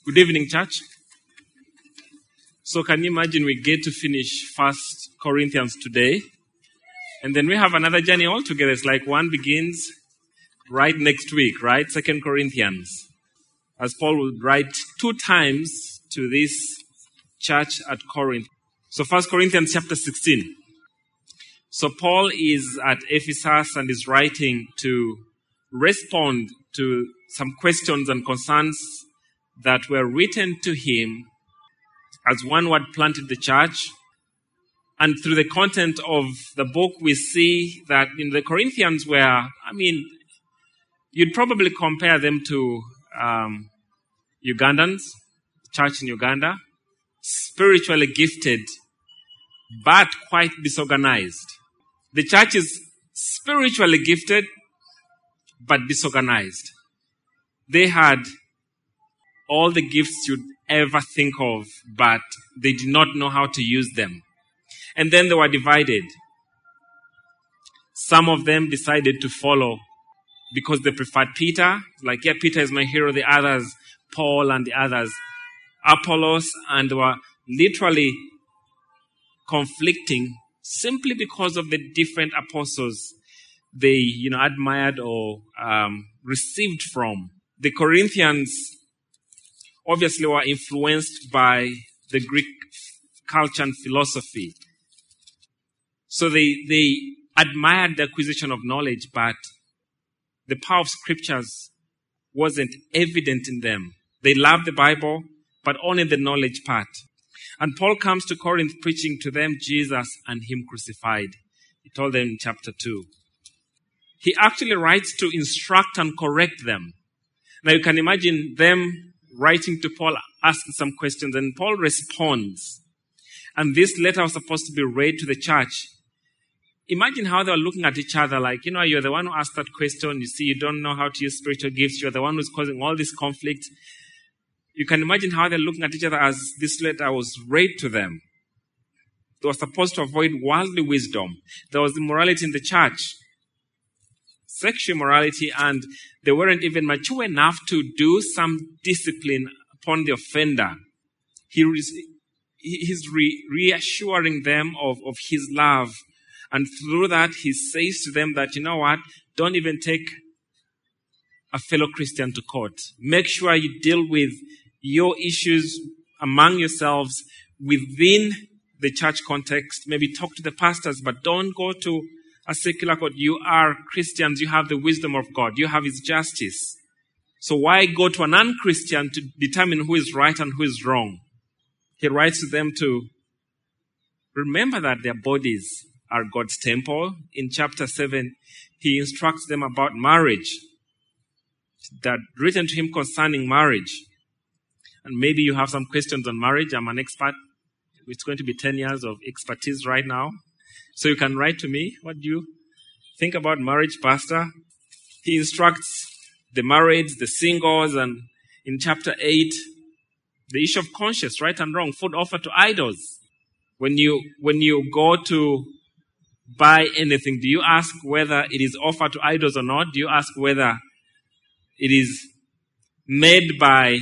Good evening, church. So can you imagine we get to finish 1 Corinthians today, and then we have another journey altogether. It's like one begins right next week, right? 2 Corinthians. As Paul would write 2 times to this church at Corinth. So 1 Corinthians chapter 16. So Paul is at Ephesus and is writing to respond to some questions and concerns that were written to him as one who had planted the church. And through the content of the book, we see that in the Corinthians were, you'd probably compare them to Ugandans, church in Uganda, spiritually gifted, but quite disorganized. The church is spiritually gifted, but disorganized. They had all the gifts you'd ever think of, but they did not know how to use them. And then they were divided. Some of them decided to follow because they preferred Peter. Like, Peter is my hero. The others, Paul, and the others, Apollos, and they were literally conflicting simply because of the different apostles they, admired or received from. The Corinthians obviously were influenced by the Greek culture and philosophy. So they admired the acquisition of knowledge, but the power of scriptures wasn't evident in them. They loved the Bible, but only the knowledge part. And Paul comes to Corinth preaching to them Jesus and him crucified. He told them in chapter 2. He actually writes to instruct and correct them. Now you can imagine them writing to Paul, asking some questions, and Paul responds. And this letter was supposed to be read to the church. Imagine how they were looking at each other like, you're the one who asked that question. You see, you don't know how to use spiritual gifts. You're the one who's causing all this conflict. You can imagine how they're looking at each other as this letter was read to them. They were supposed to avoid worldly wisdom. There was immorality in the church, sexual immorality, and they weren't even mature enough to do some discipline upon the offender. He's reassuring them of his love. And through that, he says to them that, don't even take a fellow Christian to court. Make sure you deal with your issues among yourselves within the church context. Maybe talk to the pastors, but don't go to a secular court. You are Christians. You have the wisdom of God. You have his justice. So why go to a non-Christian to determine who is right and who is wrong? He writes to them to remember that their bodies are God's temple. In chapter 7, he instructs them about marriage. That written to him concerning marriage. And maybe you have some questions on marriage. I'm an expert. It's going to be 10 years of expertise right now. So you can write to me. What do you think about marriage, Pastor? He instructs the married, the singles, and in chapter 8, the issue of conscience, right and wrong, food offered to idols. When you go to buy anything, do you ask whether it is offered to idols or not? Do you ask whether it is made by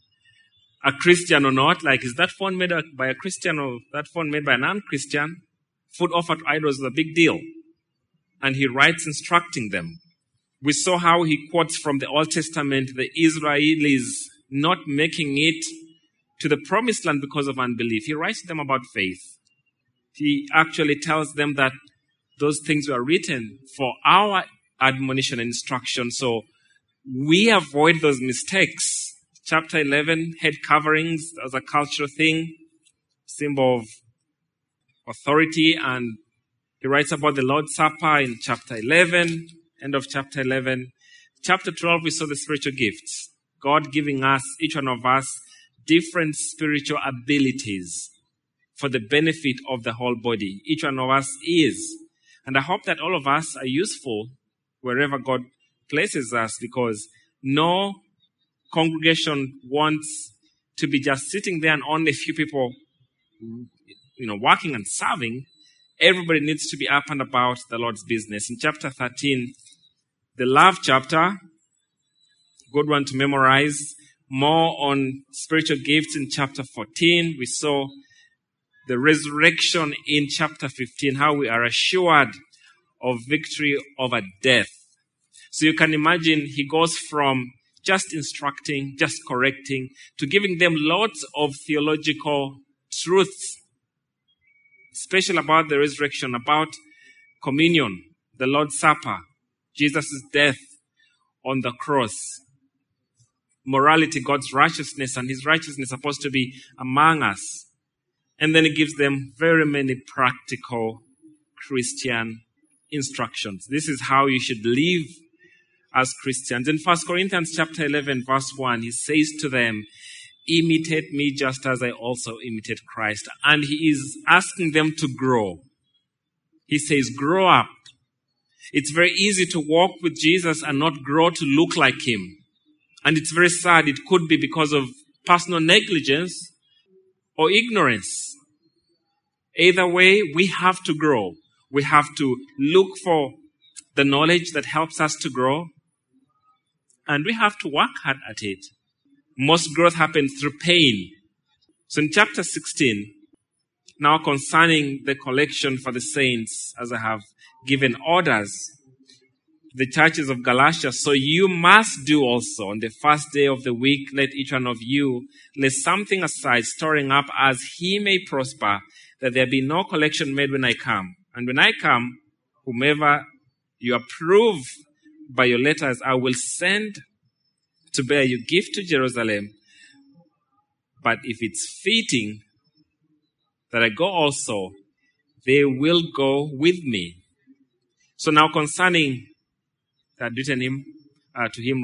a Christian or not? Like, is that phone made by a Christian or that phone made by a non-Christian? Food offered to idols is a big deal. And he writes instructing them. We saw how he quotes from the Old Testament, the Israelis not making it to the promised land because of unbelief. He writes to them about faith. He actually tells them that those things were written for our admonition and instruction. So we avoid those mistakes. Chapter 11, head coverings as a cultural thing, symbol of authority. And he writes about the Lord's Supper in chapter 11, end of chapter 11. Chapter 12, we saw the spiritual gifts. God giving us, each one of us, different spiritual abilities for the benefit of the whole body. Each one of us is. And I hope that all of us are useful wherever God places us, because no congregation wants to be just sitting there and only a few people, working and serving. Everybody needs to be up and about the Lord's business. In chapter 13, the love chapter, good one to memorize. more on spiritual gifts in chapter 14. We saw the resurrection in chapter 15, how we are assured of victory over death. So you can imagine he goes from just instructing, just correcting, to giving them lots of theological truths, especially about the resurrection, about communion, the Lord's Supper, Jesus' death on the cross, morality, God's righteousness, and his righteousness supposed to be among us. And then he gives them very many practical Christian instructions. This is how you should live as Christians. In 1 Corinthians chapter 11, verse 1, he says to them, imitate me just as I also imitate Christ. And he is asking them to grow. He says, grow up. It's very easy to walk with Jesus and not grow to look like him. And it's very sad. It could be because of personal negligence or ignorance. Either way, we have to grow. We have to look for the knowledge that helps us to grow. And we have to work hard at it. Most growth happens through pain. So in chapter 16, now concerning the collection for the saints, as I have given orders, the churches of Galatia, so you must do also on the first day of the week, let each one of you lay something aside, storing up as he may prosper, that there be no collection made when I come. And when I come, whomever you approve by your letters, I will send to bear you gift to Jerusalem. But if it's fitting that I go also, they will go with me. So now concerning to him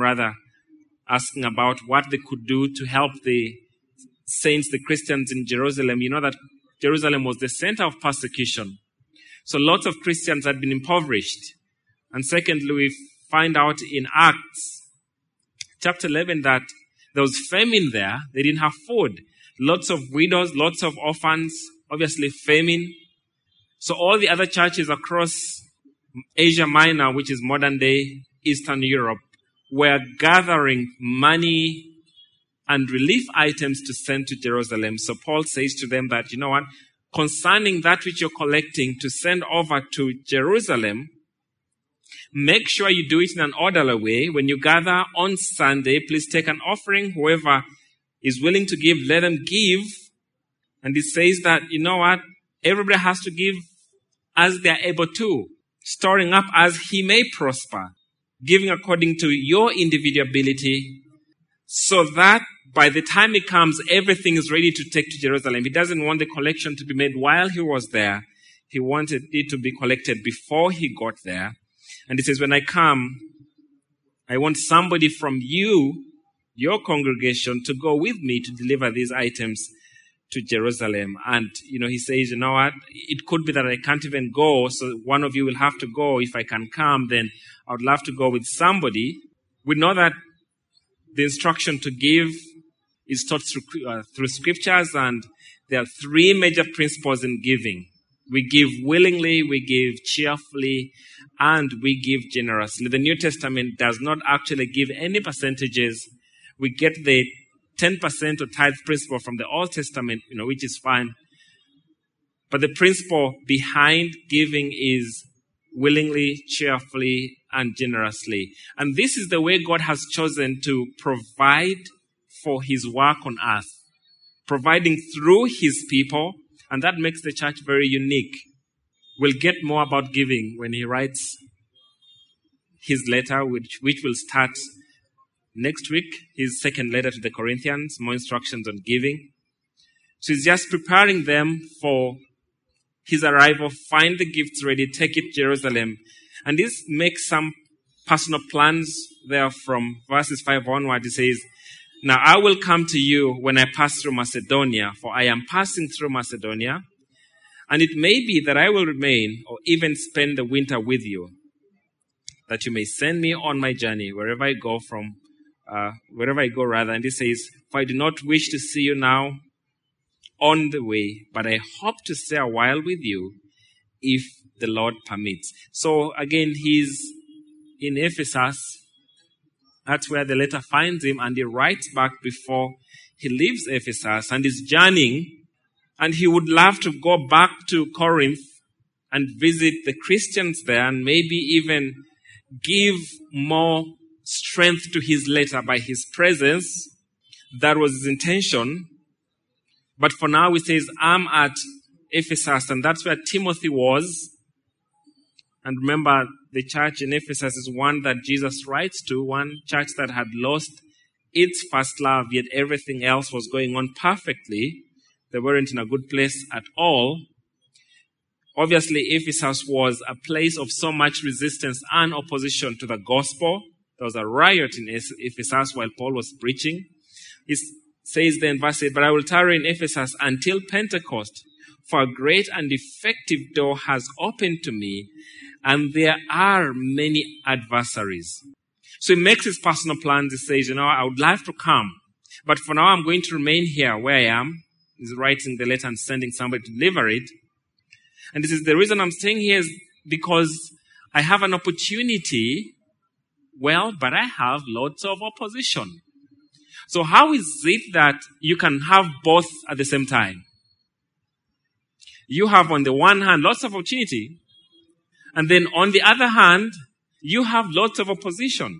asking about what they could do to help the saints, the Christians in Jerusalem. You know that Jerusalem was the center of persecution. So lots of Christians had been impoverished. And secondly, we find out in Acts chapter 11 that there was famine there. They didn't have food. Lots of widows, lots of orphans, obviously famine. So all the other churches across Asia Minor, which is modern day Eastern Europe, were gathering money and relief items to send to Jerusalem. So Paul says to them that, you know what, concerning that which you're collecting to send over to Jerusalem, make sure you do it in an orderly way. When you gather on Sunday, please take an offering. Whoever is willing to give, let them give. And it says that, you know what, everybody has to give as they are able to, storing up as he may prosper, giving according to your individual ability, so that by the time he comes, everything is ready to take to Jerusalem. He doesn't want the collection to be made while he was there. He wanted it to be collected before he got there. And he says, when I come, I want somebody from you, your congregation, to go with me to deliver these items to Jerusalem. And, he says, you know what? It could be that I can't even go, so one of you will have to go. If I can come, then I would love to go with somebody. We know that the instruction to give is taught through scriptures, and there are three major principles in giving. We give willingly, we give cheerfully, and we give generously. The New Testament does not actually give any percentages. We get the 10% or tithe principle from the Old Testament, which is fine. But the principle behind giving is willingly, cheerfully, and generously. And this is the way God has chosen to provide for his work on earth, providing through his people, and that makes the church very unique. We'll get more about giving when he writes his letter, which will start next week, his second letter to the Corinthians, more instructions on giving. So he's just preparing them for his arrival, find the gifts ready, take it to Jerusalem. And this makes some personal plans there from verses 5 onward. He says, now I will come to you when I pass through Macedonia, for I am passing through Macedonia, and it may be that I will remain or even spend the winter with you, that you may send me on my journey wherever I go. And he says, for I do not wish to see you now on the way, but I hope to stay a while with you if the Lord permits. So again, he's in Ephesus, That's where the letter finds him, and he writes back before he leaves Ephesus and is journeying, and he would love to go back to Corinth and visit the Christians there and maybe even give more strength to his letter by his presence. That was his intention. But for now, he says, I'm at Ephesus, and that's where Timothy was. And remember, the church in Ephesus is one that Jesus writes to, one church that had lost its first love, yet everything else was going on perfectly. They weren't in a good place at all. Obviously, Ephesus was a place of so much resistance and opposition to the gospel. There was a riot in Ephesus while Paul was preaching. He says there in verse 8, but I will tarry in Ephesus until Pentecost, for a great and effective door has opened to me, and there are many adversaries. So he makes his personal plans. He says, I would like to come, but for now I'm going to remain here where I am. He's writing the letter and sending somebody to deliver it. And this is the reason I'm staying here is because I have an opportunity, but I have lots of opposition. So how is it that you can have both at the same time? You have on the one hand lots of opportunity, and then on the other hand, you have lots of opposition.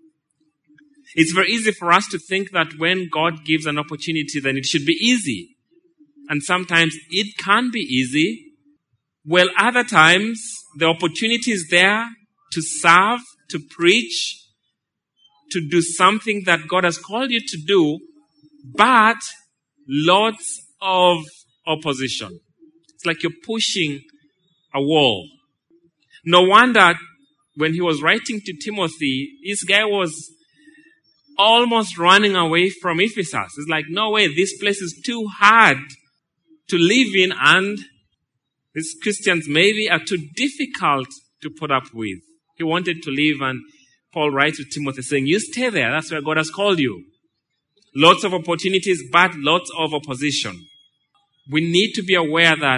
It's very easy for us to think that when God gives an opportunity, then it should be easy. And sometimes it can be easy. Well, other times, the opportunity is there to serve, to preach, to do something that God has called you to do, but lots of opposition. It's like you're pushing a wall. No wonder when he was writing to Timothy, this guy was almost running away from Ephesus. It's like, no way, this place is too hard to live in, and these Christians maybe are too difficult to put up with. He wanted to leave, and Paul writes to Timothy saying, you stay there. That's where God has called you. Lots of opportunities, but lots of opposition. We need to be aware that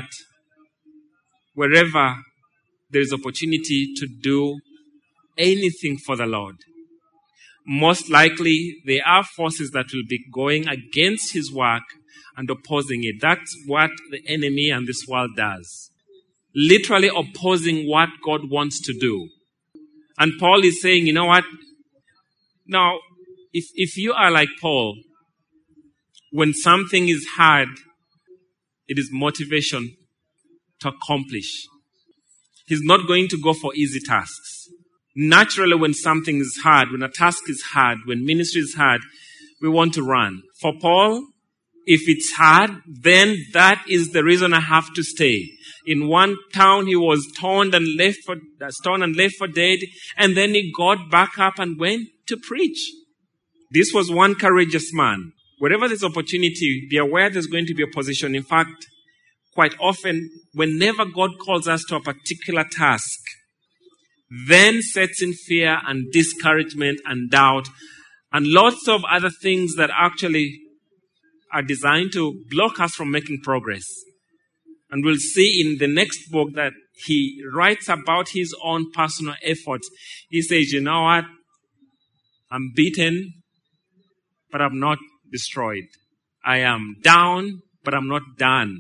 wherever there is opportunity to do anything for the Lord, most likely there are forces that will be going against his work and opposing it. That's what the enemy and this world does. Literally opposing what God wants to do. And Paul is saying, you know what? Now, if you are like Paul, when something is hard, it is motivation to accomplish. He's not going to go for easy tasks. Naturally, when something is hard, when a task is hard, when ministry is hard, we want to run. For Paul, if it's hard, then that is the reason I have to stay. In one town, he was stoned and left for dead, and then he got back up and went to preach. This was one courageous man. Wherever there's opportunity, be aware there's going to be opposition. In fact, quite often, whenever God calls us to a particular task, then sets in fear and discouragement and doubt and lots of other things that actually are designed to block us from making progress. And we'll see in the next book that he writes about his own personal efforts. He says, you know what? I'm beaten, but I'm not destroyed. I am down, but I'm not done.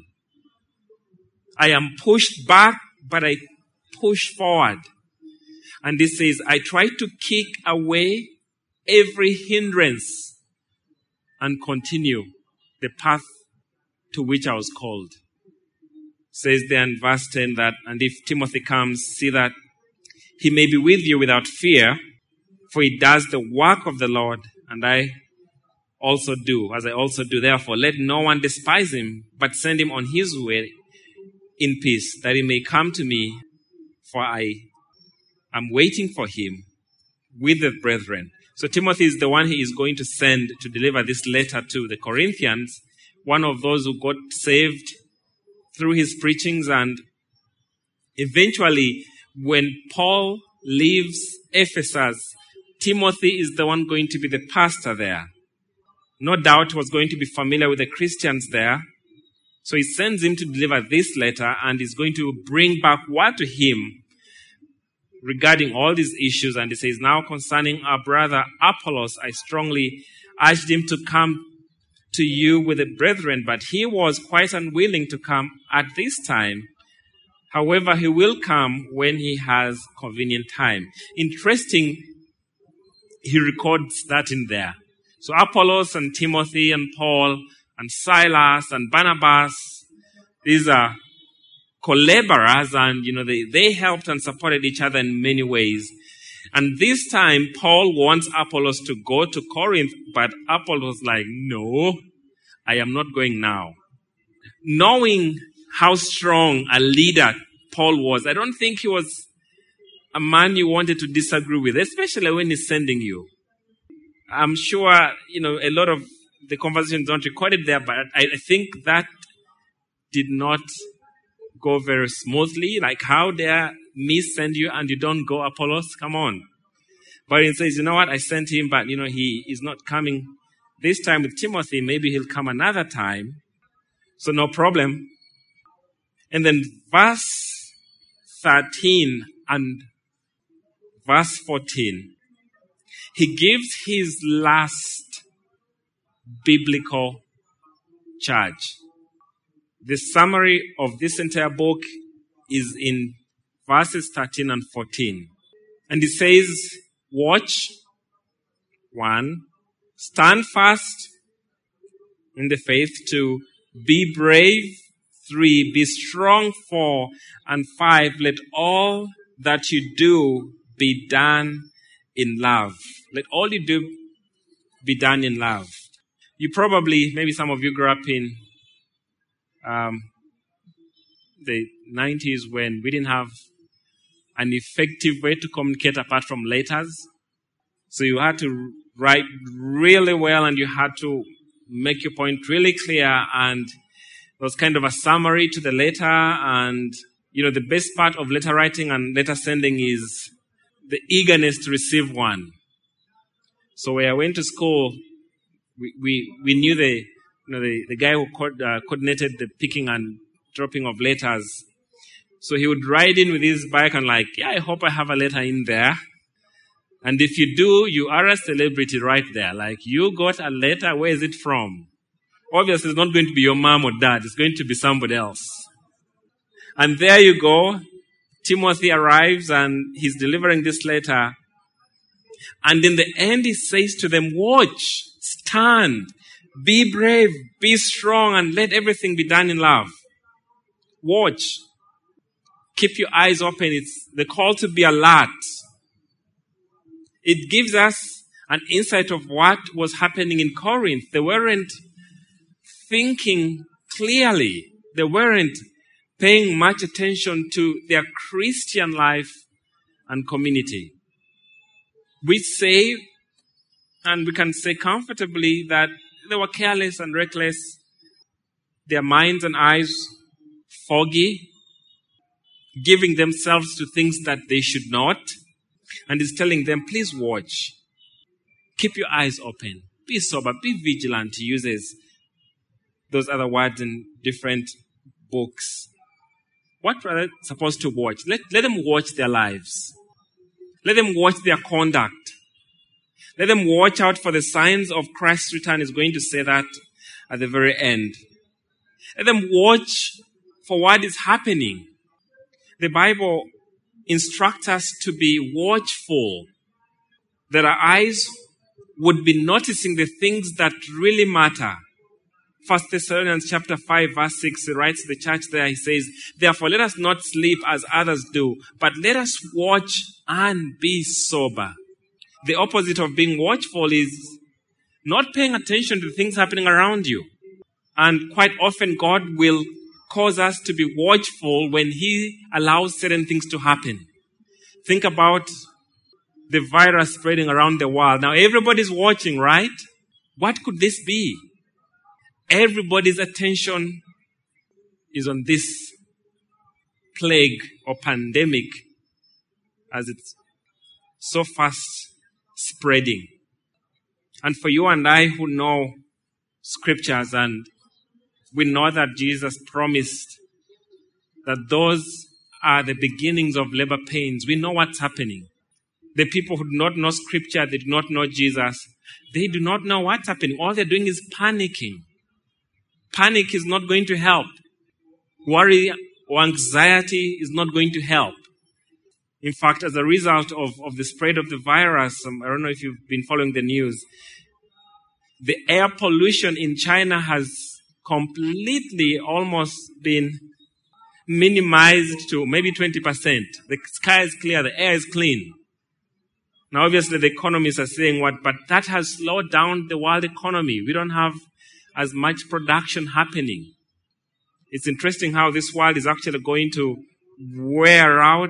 I am pushed back, but I push forward. And this says, I try to kick away every hindrance and continue the path to which I was called. Says there in verse 10 that, and if Timothy comes, see that he may be with you without fear, for he does the work of the Lord, and I also do, as I also do. Therefore, let no one despise him, but send him on his way in peace, that he may come to me, for I am waiting for him with the brethren. So Timothy is the one he is going to send to deliver this letter to the Corinthians, one of those who got saved through his preachings. And eventually, when Paul leaves Ephesus, Timothy is the one going to be the pastor there. No doubt he was going to be familiar with the Christians there. So he sends him to deliver this letter, and is going to bring back word to him regarding all these issues. And he says, now concerning our brother Apollos, I strongly urged him to come to you with the brethren, but he was quite unwilling to come at this time. However, he will come when he has convenient time. Interesting, he records that in there. So Apollos and Timothy and Paul and Silas and Barnabas, these are collaborers, and they helped and supported each other in many ways. And this time, Paul wants Apollos to go to Corinth, but Apollos like, no, I am not going now. Knowing how strong a leader Paul was, I don't think he was a man you wanted to disagree with, especially when he's sending you. I'm sure, a lot of the conversations don't record it there, but I think that did not go very smoothly. Like, how dare me send you and you don't go, Apollos? Come on. But he says, you know what? I sent him, but, he is not coming this time with Timothy. Maybe he'll come another time. So no problem. And then verse 13 and verse 14, he gives his last biblical charge. The summary of this entire book is in verses 13 and 14. And it says, watch, 1, stand fast in the faith, 2, be brave, 3, be strong, 4, and 5, let all that you do be done in love. Let all you do be done in love. You probably, maybe some of you grew up in the 90s when we didn't have an effective way to communicate apart from letters. So you had to write really well and you had to make your point really clear, and there was kind of a summary to the letter. And, the best part of letter writing and letter sending is the eagerness to receive one. So when I went to school, we knew the guy who coordinated the picking and dropping of letters. So he would ride in with his bike and like, yeah, I hope I have a letter in there. And if you do, you are a celebrity right there. Like, you got a letter, where is it from? Obviously, it's not going to be your mom or dad. It's going to be somebody else. And there you go. Timothy arrives and he's delivering this letter. And in the end, he says to them, watch, stand, be brave, be strong, and let everything be done in love. Watch. Keep your eyes open. It's the call to be alert. It gives us an insight of what was happening in Corinth. They weren't thinking clearly. They weren't paying much attention to their Christian life and community. We say, and we can say comfortably, that they were careless and reckless, their minds and eyes foggy, giving themselves to things that they should not. And he's telling them, please watch. Keep your eyes open. Be sober. Be vigilant. He uses those other words in different books. What are they supposed to watch? Let them watch their lives. Let them watch their conduct. Let them watch out for the signs of Christ's return. Is going to say that at the very end. Let them watch for what is happening. The Bible instructs us to be watchful, that our eyes would be noticing the things that really matter. 1 Thessalonians chapter 5 verse 6, he writes to the church there, he says, therefore let us not sleep as others do, but let us watch and be sober. The opposite of being watchful is not paying attention to things happening around you. And quite often God will cause us to be watchful when He allows certain things to happen. Think about the virus spreading around the world. Now everybody's watching, right? What could this be? Everybody's attention is on this plague or pandemic as it's so fast spreading. And for you and I who know scriptures, and we know that Jesus promised that those are the beginnings of labor pains. We know what's happening. The people who do not know scripture, they do not know Jesus, they do not know what's happening. All they're doing is panicking. Panic is not going to help. Worry or anxiety is not going to help. In fact, as a result of the spread of the virus, I don't know if you've been following the news, the air pollution in China has completely almost been minimized to maybe 20%. The sky is clear, the air is clean. Now, obviously, the economists are saying but that has slowed down the world economy. We don't have as much production happening. It's interesting how this world is actually going to wear out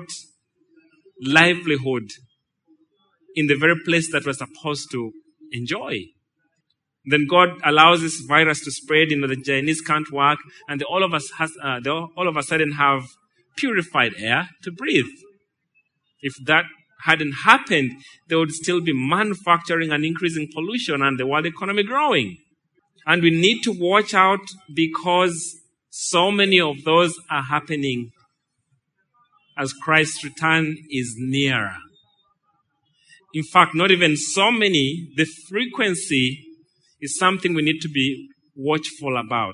livelihood in the very place that we're supposed to enjoy. Then God allows this virus to spread. The Chinese can't work, and they all of a sudden have purified air to breathe. If that hadn't happened, they would still be manufacturing and increasing pollution and the world economy growing. And we need to watch out because so many of those are happening as Christ's return is nearer. In fact, not even so many, the frequency is something we need to be watchful about.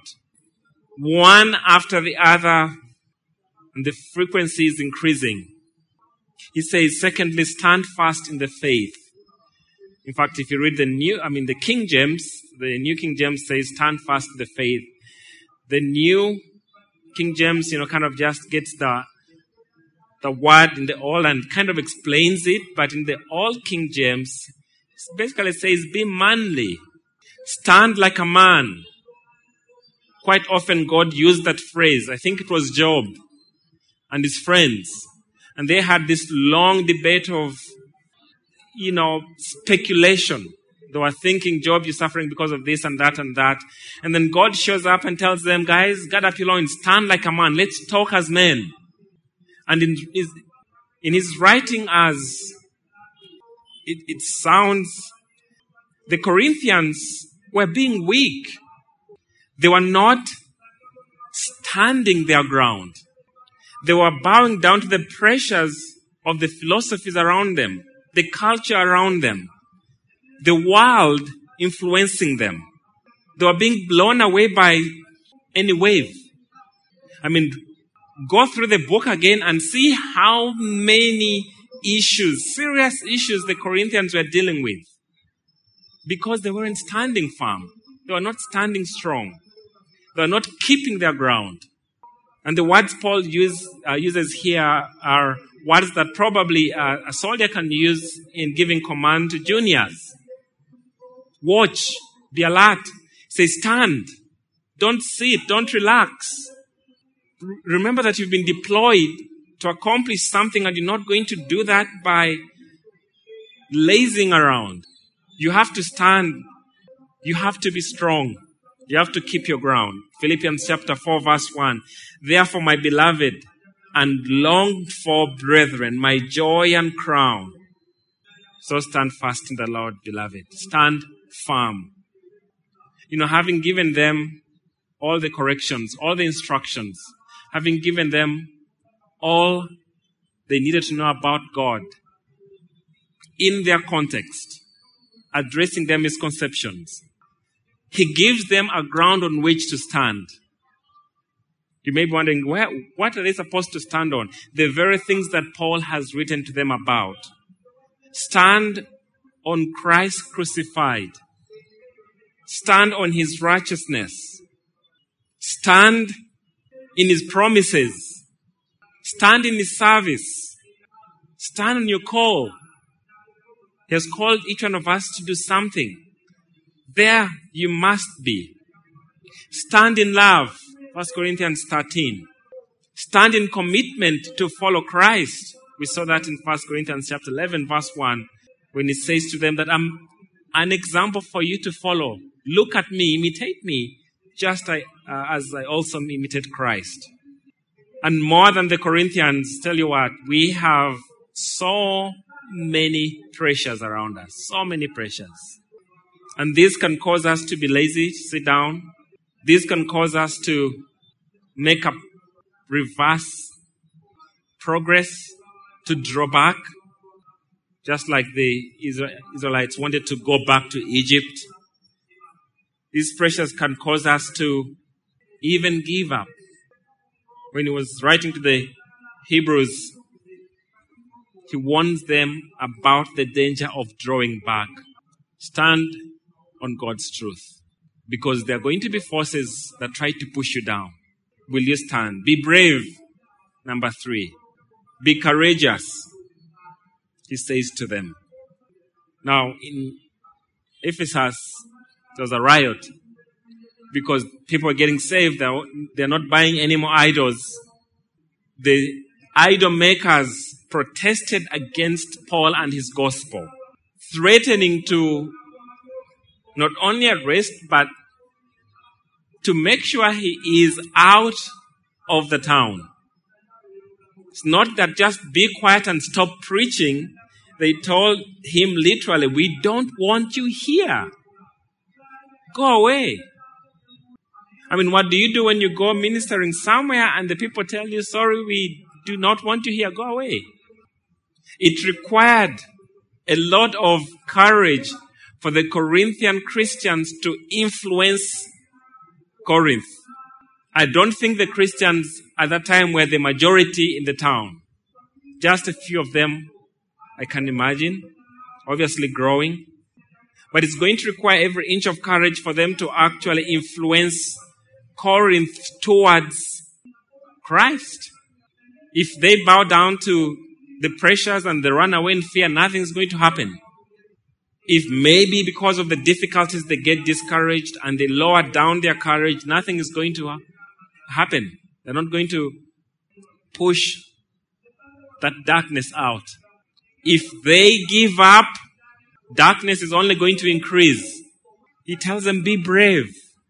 One after the other, and the frequency is increasing. He says, secondly, stand fast in the faith. In fact, if you read the King James, the New King James says, stand fast in the faith. The New King James, kind of just gets the word in the old and kind of explains it. But in the Old King James, it basically says, be manly. Stand like a man. Quite often God used that phrase. I think it was Job and his friends. And they had this long debate of, speculation. They were thinking, Job, you're suffering because of this and that and that. And then God shows up and tells them, guys, gather up your loins, stand like a man. Let's talk as men. And in his writing, as it sounds, the Corinthians were being weak. They were not standing their ground. They were bowing down to the pressures of the philosophies around them, the culture around them, the world influencing them. They were being blown away by any wave. Go through the book again and see how many issues, serious issues the Corinthians were dealing with. Because they weren't standing firm. They were not standing strong. They were not keeping their ground. And the words Paul uses here are words that probably a soldier can use in giving command to juniors. Watch. Be alert. Say, stand. Don't sit. Don't relax. Remember that you've been deployed to accomplish something, and you're not going to do that by lazing around. You have to stand. You have to be strong. You have to keep your ground. Philippians chapter 4 verse 1. Therefore, my beloved and longed for brethren, my joy and crown. So stand fast in the Lord, beloved. Stand firm. Having given them all the corrections, all the instructions, having given them all they needed to know about God in their context, addressing their misconceptions, he gives them a ground on which to stand. You may be wondering, what are they supposed to stand on? The very things that Paul has written to them about. Stand on Christ crucified. Stand on his righteousness. Stand in his promises. Stand in his service. Stand on your call. He has called each one of us to do something. There you must be. Stand in love. 1 Corinthians 13. Stand in commitment to follow Christ. We saw that in 1 Corinthians chapter 11 verse 1 when he says to them that I'm an example for you to follow. Look at me, imitate me, just as I also imitate Christ. And more than the Corinthians, tell you what, we have so many pressures around us. So many pressures. And this can cause us to be lazy, sit down. This can cause us to make a reverse progress, to draw back, just like the Israelites wanted to go back to Egypt. These pressures can cause us to even give up. When he was writing to the Hebrews, he warns them about the danger of drawing back. Stand on God's truth, because there are going to be forces that try to push you down. Will you stand? Be brave. Number 3. Be courageous, he says to them. Now, in Ephesus, there was a riot because people were getting saved. They're not buying any more idols. The idol makers protested against Paul and his gospel, threatening to not only arrest, but to make sure he is out of the town. It's not that just be quiet and stop preaching. They told him literally, we don't want you here. Go away. I mean, what do you do when you go ministering somewhere and the people tell you, sorry, we do not want you here, go away? It required a lot of courage for the Corinthian Christians to influence Corinth. I don't think the Christians at that time were the majority in the town. Just a few of them, I can imagine, obviously growing. But it's going to require every inch of courage for them to actually influence Corinth towards Christ. If they bow down to the pressures and they run away in fear, nothing's going to happen. If maybe because of the difficulties they get discouraged and they lower down their courage, nothing is going to happen. They're not going to push that darkness out. If they give up, darkness is only going to increase. He tells them, be brave.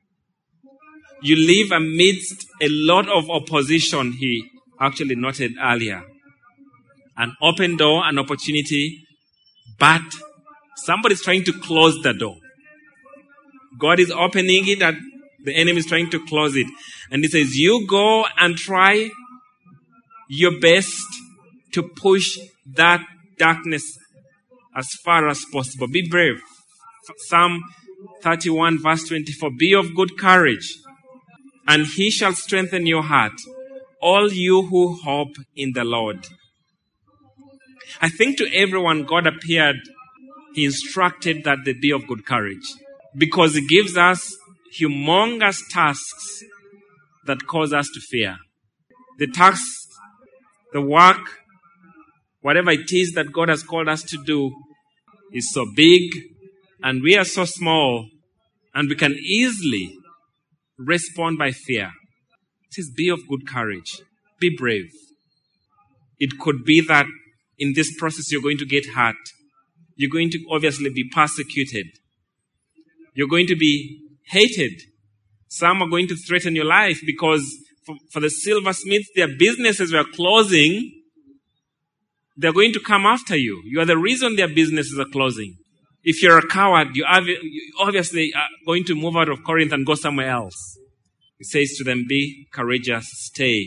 You live amidst a lot of opposition, he actually noted earlier. An open door, an opportunity, but somebody's trying to close the door. God is opening it and the enemy is trying to close it. And he says, you go and try your best to push that darkness as far as possible. Be brave. Psalm 31 verse 24. Be of good courage, and he shall strengthen your heart, all you who hope in the Lord. I think to everyone God appeared, he instructed that they be of good courage, because he gives us humongous tasks that cause us to fear. The tasks, the work, whatever it is that God has called us to do is so big and we are so small, and we can easily respond by fear. It says, be of good courage. Be brave. It could be that in this process you're going to get hurt. You're going to obviously be persecuted. You're going to be hated. Some are going to threaten your life because for the silversmiths, their businesses were closing. They're going to come after you. You are the reason their businesses are closing. If you're a coward, you obviously are going to move out of Corinth and go somewhere else. He says to them, be courageous, stay.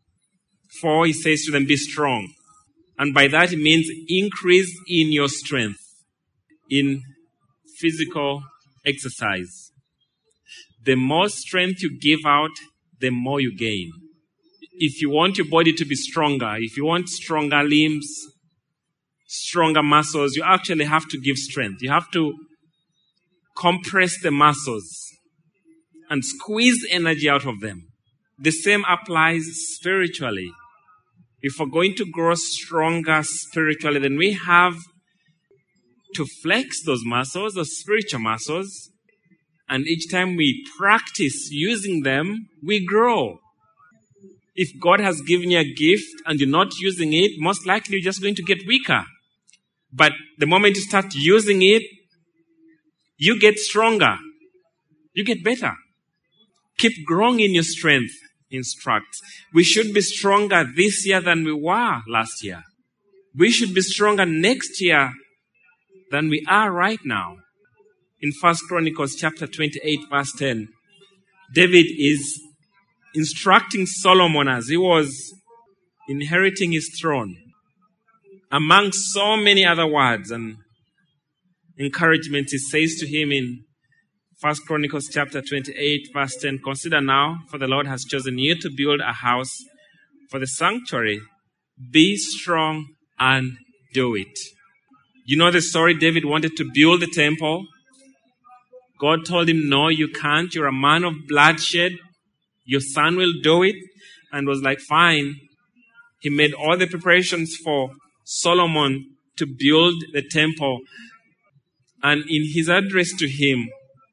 4, he says to them, be strong. And by that it means increase in your strength, in physical exercise. The more strength you give out, the more you gain. If you want your body to be stronger, if you want stronger limbs, stronger muscles, you actually have to give strength. You have to compress the muscles and squeeze energy out of them. The same applies spiritually. If we're going to grow stronger spiritually, then we have to flex those muscles, those spiritual muscles, and each time we practice using them, we grow. If God has given you a gift and you're not using it, most likely you're just going to get weaker. But the moment you start using it, you get stronger. You get better. Keep growing in your strength, instructs. We should be stronger this year than we were last year. We should be stronger next year than we are right now. In 1 Chronicles chapter 28 verse 10, David is instructing Solomon as he was inheriting his throne, among so many other words and encouragement, he says to him in 1 Chronicles chapter 28, verse 10, "Consider now, for the Lord has chosen you to build a house for the sanctuary. Be strong and do it." You know the story. David wanted to build the temple. God told him, "No, you can't. You're a man of bloodshed. Your son will do it." And was like, fine. He made all the preparations for Solomon to build the temple. And in his address to him,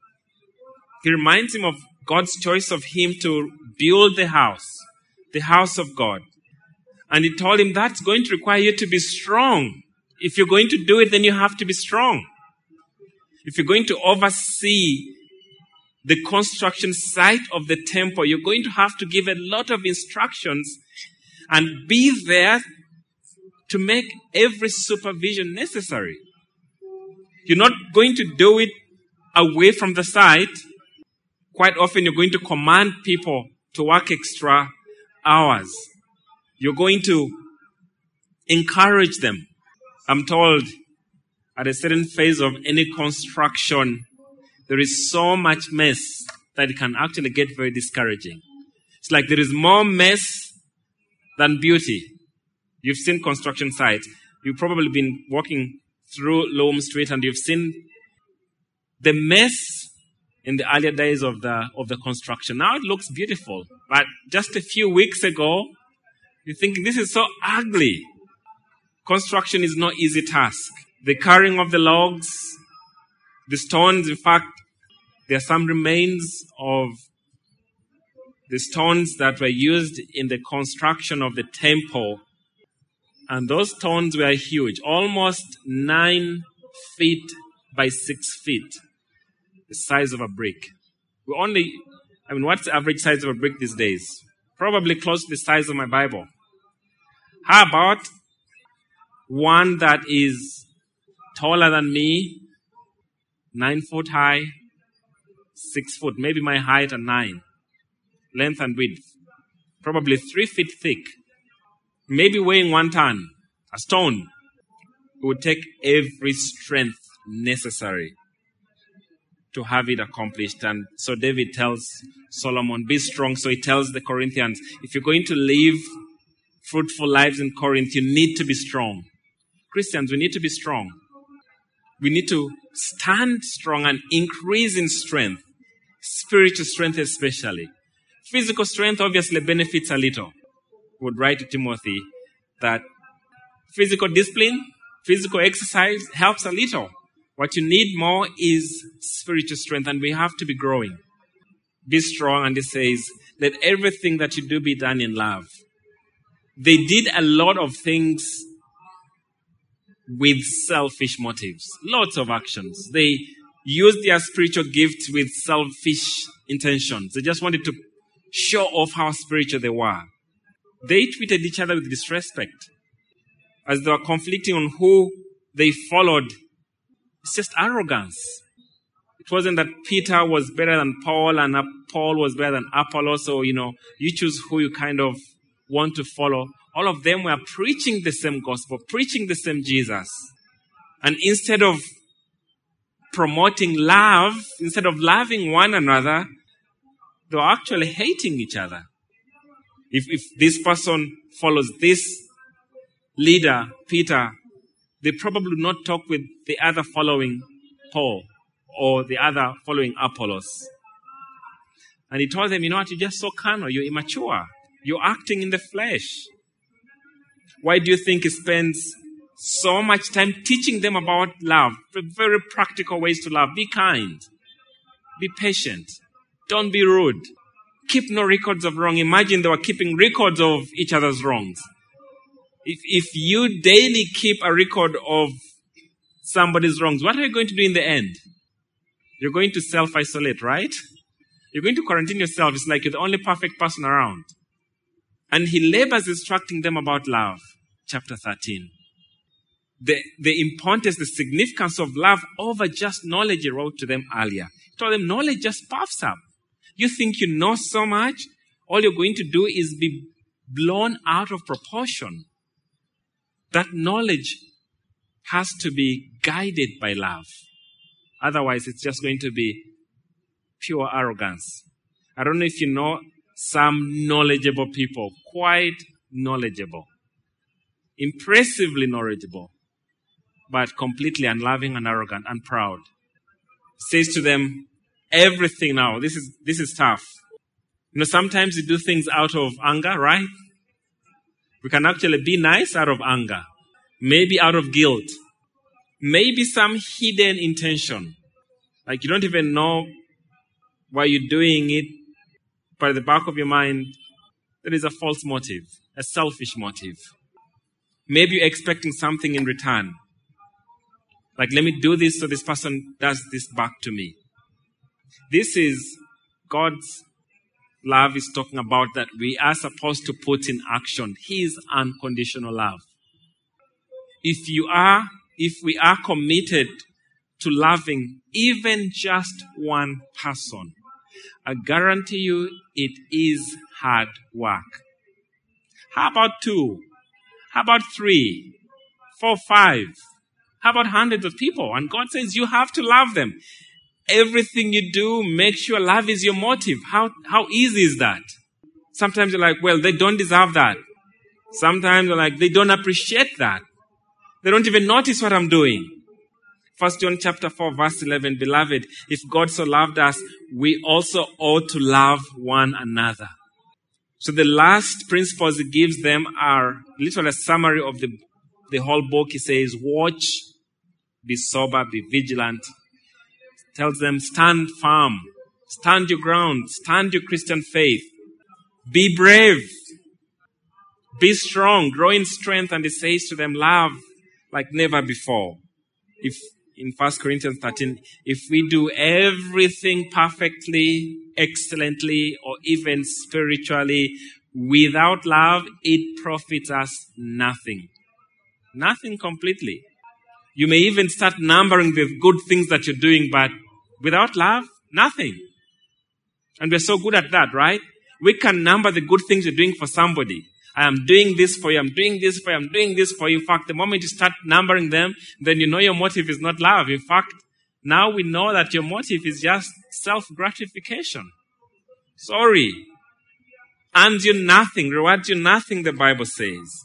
he reminds him of God's choice of him to build the house of God. And he told him that's going to require you to be strong. If you're going to do it, then you have to be strong. If you're going to oversee the construction site of the temple, you're going to have to give a lot of instructions and be there to make every supervision necessary. You're not going to do it away from the site. Quite often you're going to command people to work extra hours. You're going to encourage them. I'm told at a certain phase of any construction, there is so much mess that it can actually get very discouraging. It's like there is more mess than beauty. You've seen construction sites. You've probably been walking through Loam Street and you've seen the mess in the earlier days of the construction. Now it looks beautiful. But just a few weeks ago, you think this is so ugly. Construction is no easy task. The carrying of the logs, the stones, in fact, there are some remains of the stones that were used in the construction of the temple. And those stones were huge, almost 9 feet by 6 feet, the size of a brick. What's the average size of a brick these days? Probably close to the size of my Bible. How about one that is taller than me, 9 foot high, 6 foot, maybe my height and 9, length and width, probably 3 feet thick, maybe weighing 1 ton, a stone. It would take every strength necessary to have it accomplished. And so David tells Solomon, be strong. So he tells the Corinthians, if you're going to live fruitful lives in Corinth, you need to be strong. Christians, we need to be strong. We need to stand strong and increase in strength, spiritual strength especially. Physical strength obviously benefits a little. We would write to Timothy that physical discipline, physical exercise helps a little. What you need more is spiritual strength, and we have to be growing. Be strong, and it says, let everything that you do be done in love. They did a lot of things with selfish motives. Lots of actions. They used their spiritual gifts with selfish intentions. They just wanted to show off how spiritual they were. They treated each other with disrespect as they were conflicting on who they followed. It's just arrogance. It wasn't that Peter was better than Paul and Paul was better than Apollos. So, you choose who you kind of want to follow. All of them were preaching the same gospel, preaching the same Jesus. And instead of promoting love, instead of loving one another, they were actually hating each other. If this person follows this leader, Peter, they probably would not talk with the other following Paul or the other following Apollos. And he told them, you know what, you're just so carnal, you're immature. You're acting in the flesh. Why do you think he spends so much time teaching them about love? Very practical ways to love. Be kind. Be patient. Don't be rude. Keep no records of wrong. Imagine they were keeping records of each other's wrongs. If you daily keep a record of somebody's wrongs, what are you going to do in the end? You're going to self-isolate, right? You're going to quarantine yourself. It's like you're the only perfect person around. And he labors instructing them about love. Chapter 13. The importance, the significance of love over just knowledge he wrote to them earlier. He told them knowledge just puffs up. You think you know so much, all you're going to do is be blown out of proportion. That knowledge has to be guided by love. Otherwise, it's just going to be pure arrogance. I don't know if you know some knowledgeable people, quite knowledgeable, impressively knowledgeable, but completely unloving and arrogant and proud. Says to them, everything now, this is tough. Sometimes you do things out of anger, right? We can actually be nice out of anger. Maybe out of guilt. Maybe some hidden intention. Like you don't even know why you're doing it, but at the back of your mind, there is a false motive, a selfish motive. Maybe you're expecting something in return. Like, let me do this so this person does this back to me. This is God's love is talking about that we are supposed to put in action. His unconditional love. If we are committed to loving even just one person, I guarantee you it is hard work. How about 2? How about 3, 4, 5? How about hundreds of people? And God says you have to love them. Everything you do, make sure love is your motive. How easy is that? Sometimes you're like, well, they don't deserve that. Sometimes you're like, they don't appreciate that. They don't even notice what I'm doing. 1 John chapter 4, verse 11, beloved, if God so loved us, we also ought to love one another. So the last principles he gives them are literally a summary of the whole book. He says, watch, be sober, be vigilant. Tells them, stand firm, stand your ground, stand your Christian faith. Be brave, be strong, grow in strength. And he says to them, love like never before. If in 1 Corinthians 13, if we do everything perfectly, excellently, or even spiritually, without love, it profits us nothing. Nothing completely. You may even start numbering the good things that you're doing, but without love, nothing. And we're so good at that, right? We can number the good things you're doing for somebody. I am doing this for you, I'm doing this for you, I'm doing this for you. In fact, the moment you start numbering them, then you know your motive is not love. In fact, now we know that your motive is just self-gratification. Sorry. Earns you nothing, rewards you nothing, the Bible says.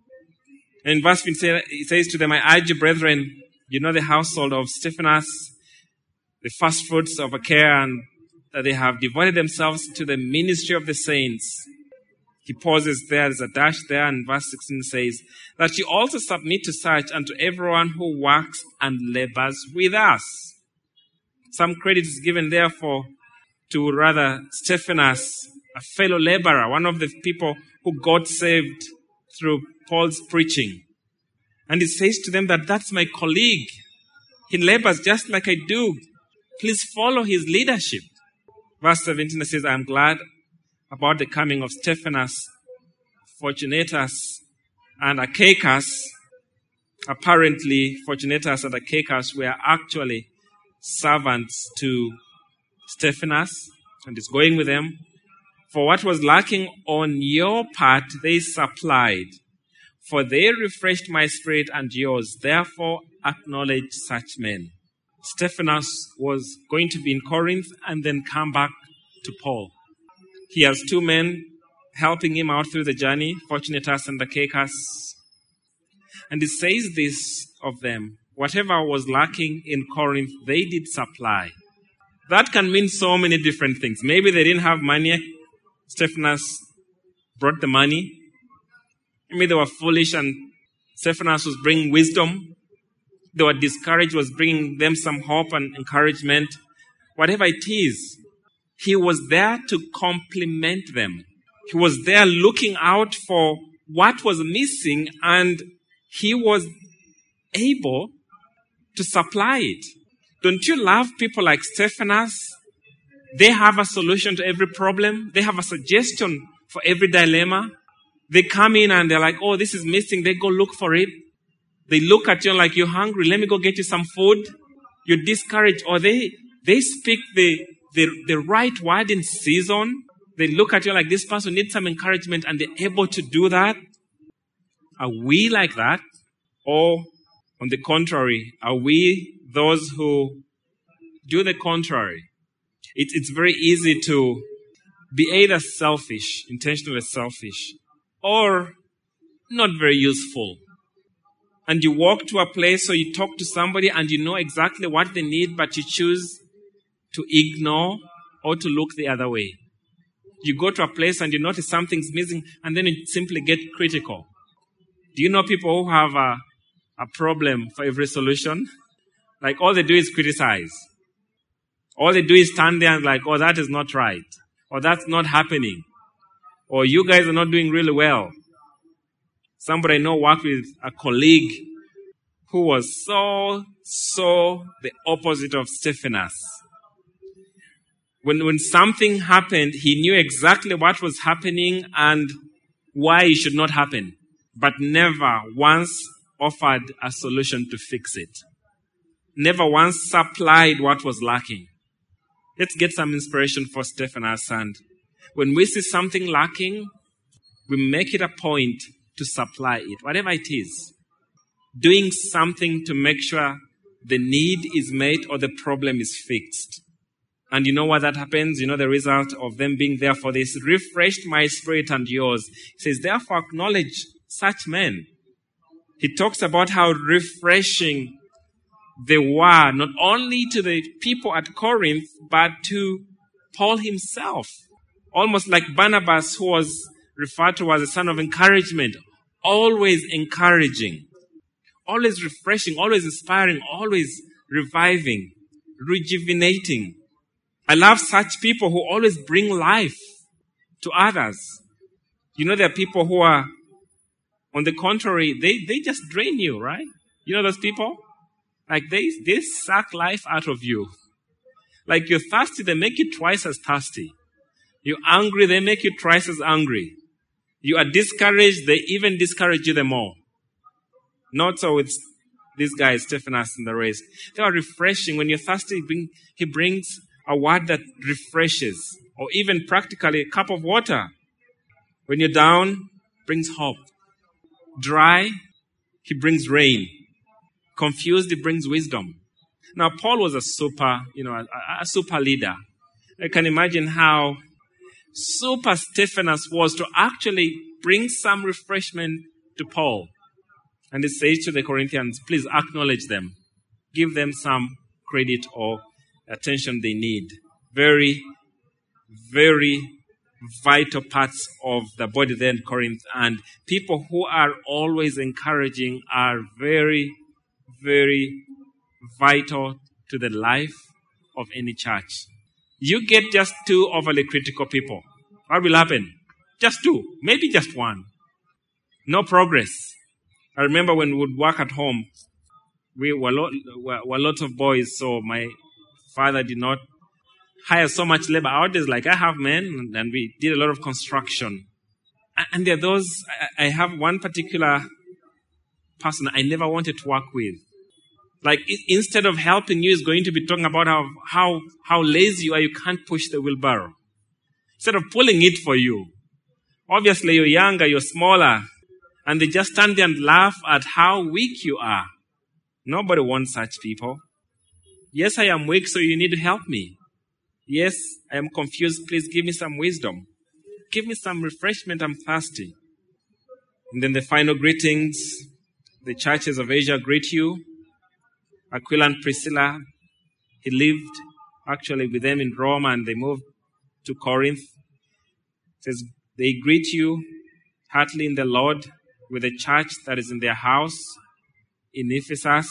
In verse 15, it says to them, I urge you, brethren, you know the household of Stephanas, the first fruits of Achaia, and that they have devoted themselves to the ministry of the saints. He pauses there, there's a dash there, and verse 16 says, that you also submit to such and to everyone who works and labors with us. Some credit is given therefore to rather Stephanas, a fellow laborer, one of the people who God saved through Paul's preaching. And he says to them that that's my colleague. He labors just like I do. Please follow his leadership. Verse 17 says, I am glad about the coming of Stephanas, Fortunatus, and Achaicus. Apparently, Fortunatus and Achaicus were actually servants to Stephanas, and is going with them. For what was lacking on your part, they supplied. For they refreshed my spirit and yours. Therefore, acknowledge such men. Stephanas was going to be in Corinth and then come back to Paul. He has 2 men helping him out through the journey, Fortunatus and Achaicus. And he says this of them, whatever was lacking in Corinth, they did supply. That can mean so many different things. Maybe they didn't have money. Stephanas brought the money. Maybe they were foolish and Stephanas was bringing wisdom. They were discouraged, was bringing them some hope and encouragement. Whatever it is, he was there to compliment them. He was there looking out for what was missing, and he was able to supply it. Don't you love people like Stephanas? They have a solution to every problem. They have a suggestion for every dilemma. They come in and they're like, oh, this is missing. They go look for it. They look at you like, you're hungry. Let me go get you some food. You're discouraged. Or they speak the right word in season. They look at you like this person needs some encouragement and they're able to do that. Are we like that? Or on the contrary, are we those who do the contrary? It's very easy to be either selfish, intentionally selfish, or not very useful. And you walk to a place or you talk to somebody and you know exactly what they need, but you choose to ignore or to look the other way. You go to a place and you notice something's missing and then you simply get critical. Do you know people who have a problem for every solution? Like all they do is criticize. All they do is stand there and like, oh, that is not right. Or that's not happening. Or you guys are not doing really well. Somebody I know worked with a colleague who was so the opposite of Stephanas. When something happened, he knew exactly what was happening and why it should not happen, but never once offered a solution to fix it. Never once supplied what was lacking. Let's get some inspiration for Stephanas. And when we see something lacking, we make it a point to supply it, whatever it is. Doing something to make sure the need is met or the problem is fixed. And you know what that happens? You know the result of them being there for this? Refreshed my spirit and yours. He says, therefore acknowledge such men. He talks about how refreshing they were, not only to the people at Corinth, but to Paul himself. Almost like Barnabas, who was referred to as a son of encouragement. Always encouraging. Always refreshing, always inspiring, always reviving, rejuvenating. I love such people who always bring life to others. You know, there are people who are, on the contrary, they just drain you, right? You know those people? Like they suck life out of you. Like you're thirsty, they make you twice as thirsty. You're angry, they make you twice as angry. You are discouraged, they even discourage you the more. Not so with this guy, Stephanas and the rest. They are refreshing. When you're thirsty, he brings a word that refreshes. Or even practically a cup of water. When you're down, brings hope. Dry, he brings rain. Confused, he brings wisdom. Now, Paul was a super leader. I can imagine how super Stephanas was to actually bring some refreshment to Paul. And it says to the Corinthians, please acknowledge them. Give them some credit or attention they need. Very, very vital parts of the body there in Corinth. And people who are always encouraging are very, very vital to the life of any church. You get just 2 overly critical people. What will happen? Just 2, maybe just 1. No progress. I remember when we would work at home, we were lots of boys, so my father did not hire so much labor. Out is like I have men, and we did a lot of construction. And there are those, I have one particular person I never wanted to work with. Like instead of helping you, is going to be talking about how lazy you are, you can't push the wheelbarrow. Instead of pulling it for you. Obviously, you're younger, you're smaller. And they just stand there and laugh at how weak you are. Nobody wants such people. Yes, I am weak, so you need to help me. Yes, I am confused. Please give me some wisdom. Give me some refreshment. I'm thirsty. And then the final greetings. The churches of Asia greet you. Aquila and Priscilla, he lived actually with them in Rome and they moved to Corinth. It says, they greet you heartily in the Lord with the church that is in their house in Ephesus.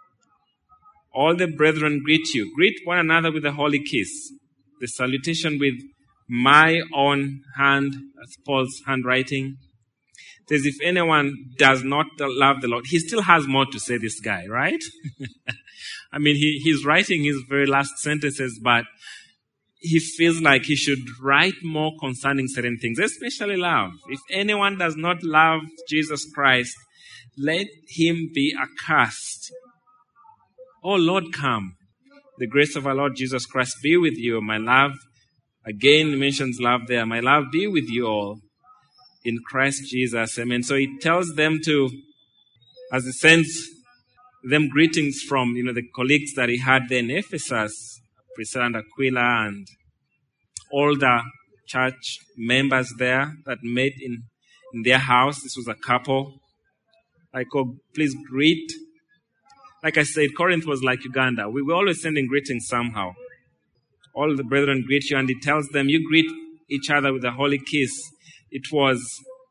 All the brethren greet you. Greet one another with a holy kiss. The salutation with my own hand, that's Paul's handwriting. It says, if anyone does not love the Lord, he still has more to say, this guy, right? I mean, he's writing his very last sentences, but he feels like he should write more concerning certain things, especially love. If anyone does not love Jesus Christ, let him be accursed. Oh Lord, come. The grace of our Lord Jesus Christ be with you, my love. Again, he mentions love there. My love be with you all in Christ Jesus. Amen. So he tells them to, as he sends them greetings from, the colleagues that he had there in Ephesus, Priscilla and Aquila, and all the church members there that met in their house. This was a couple. Please greet. Like I said, Corinth was like Uganda. We were always sending greetings somehow. All the brethren greet you, and he tells them, you greet each other with a holy kiss. It was,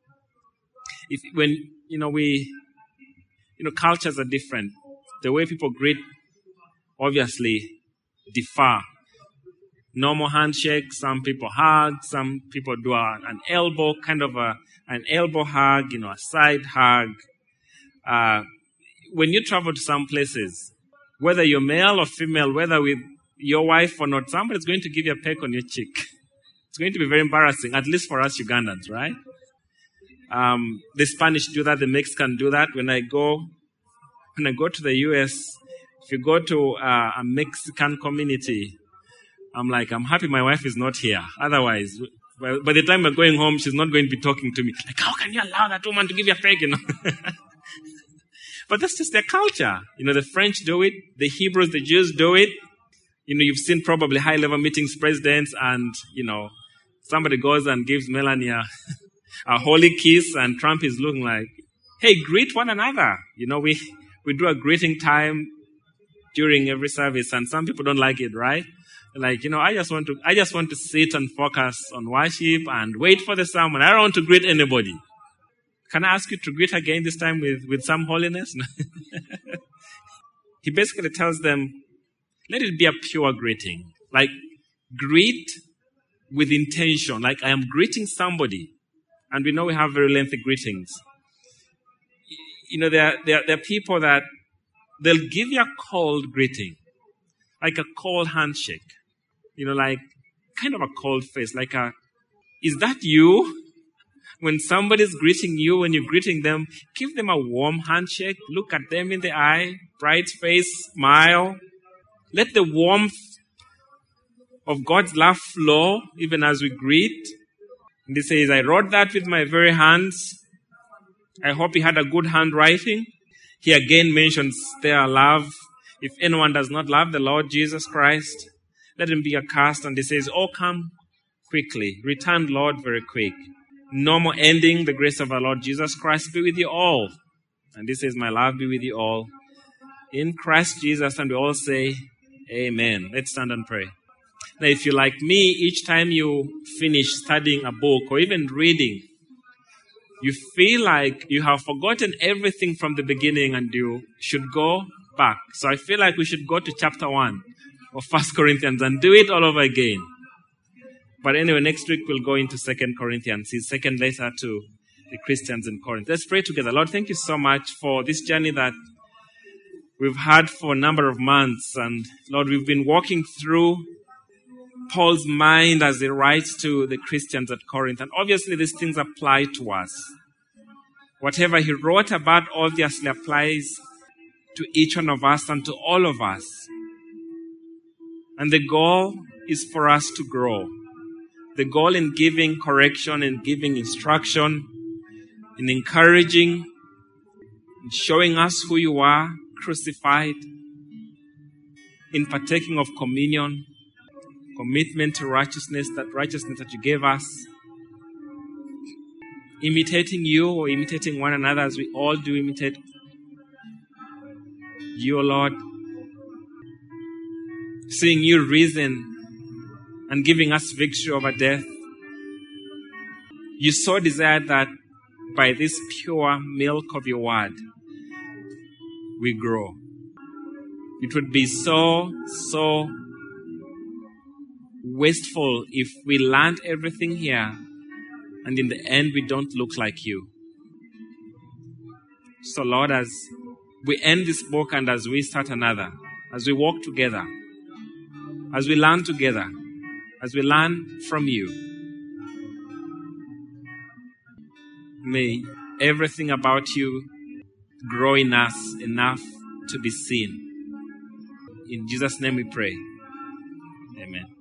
cultures are different. The way people greet, obviously, differ. Normal handshake, some people hug, some people do an elbow, kind of an elbow hug, a side hug. When you travel to some places, whether you're male or female, whether with your wife or not, somebody's going to give you a peck on your cheek. It's going to be very embarrassing, at least for us Ugandans, right? The Spanish do that, the Mexicans do that. When I go to the US, if you go to a Mexican community, I'm happy my wife is not here. Otherwise, by the time we're going home, she's not going to be talking to me. How can you allow that woman to give you a peck, But that's just their culture. The French do it, the Hebrews, the Jews do it. You've seen probably high-level meetings, presidents, and, somebody goes and gives Melanie a holy kiss, and Trump is looking like, hey, greet one another. We do a greeting time during every service, and some people don't like it, right? I just want to sit and focus on worship and wait for the sermon. I don't want to greet anybody. Can I ask you to greet again this time with some holiness? He basically tells them, let it be a pure greeting. Greet with intention. I am greeting somebody. And we know we have very lengthy greetings. There are people that they'll give you a cold greeting. Like a cold handshake. Kind of a cold face. Is that you? When somebody's greeting you, when you're greeting them, give them a warm handshake. Look at them in the eye. Bright face. Smile. Let the warmth of God's love flow even as we greet. And he says, I wrote that with my very hands. I hope he had a good handwriting. He again mentions their love. If anyone does not love the Lord Jesus Christ, let him be accursed. And he says, oh, come quickly. Return, Lord, very quick. Normal ending, the grace of our Lord Jesus Christ be with you all. And this says, my love be with you all. In Christ Jesus, and we all say, amen. Let's stand and pray. Now, if you're like me, each time you finish studying a book or even reading, you feel like you have forgotten everything from the beginning and you should go back. So I feel like we should go to chapter 1 of 1 Corinthians and do it all over again. But anyway, next week we'll go into 2 Corinthians, his second letter to the Christians in Corinth. Let's pray together. Lord, thank you so much for this journey that we've had for a number of months. And Lord, we've been walking through Paul's mind as he writes to the Christians at Corinth. And obviously these things apply to us. Whatever he wrote about obviously applies to each one of us and to all of us. And the goal is for us to grow. The goal in giving correction, in giving instruction, in encouraging, in showing us who you are, crucified, in partaking of communion, commitment to righteousness that you gave us, imitating you or imitating one another as we all do imitate you, O Lord, seeing you risen and giving us victory over death. You so desired that by this pure milk of your word, we grow. It would be so wasteful if we learned everything here and in the end we don't look like you. So Lord, as we end this book and as we start another, as we walk together, as we learn together, as we learn from you, may everything about you grow in us enough to be seen. In Jesus' name we pray. Amen.